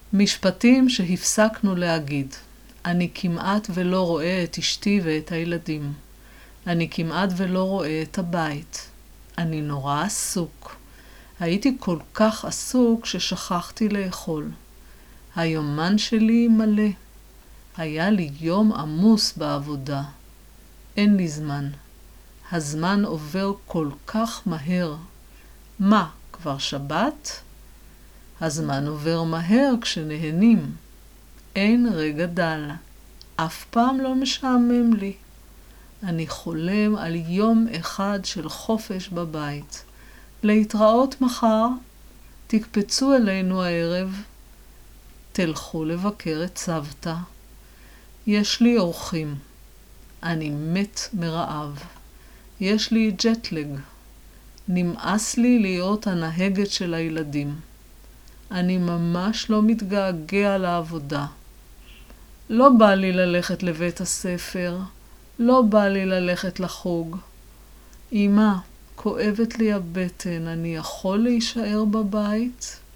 משפטים שהפסקנו להגיד. אני כמעט ולא רואה את אשתי ואת הילדים. אני כמעט ולא רואה את הבית. אני נורא עסוק. הייתי כל כך עסוק ששכחתי לאכול. היומן שלי מלא. היה לי יום עמוס בעבודה. אין לי זמן. הזמן עובר כל כך מהר. מה, כבר שבת? הזמן עובר מהר כשנהנים. אין רגע דל. אף פעם לא משעמם לי. אני חולם על יום אחד של חופש בבית. להתראות מחר. תקפצו אלינו הערב. תלכו לבקר את סבתא. יש לי אורחים. אני מת מרעב. יש לי ג'טלג. נמאס לי להיות הנהגת של הילדים. אני ממש לא מתגעגע לעבודה. לא בא לי ללכת לבית הספר. לא בא לי ללכת לחוג. אמא, כואבת לי הבטן, אני יכול להישאר בבית?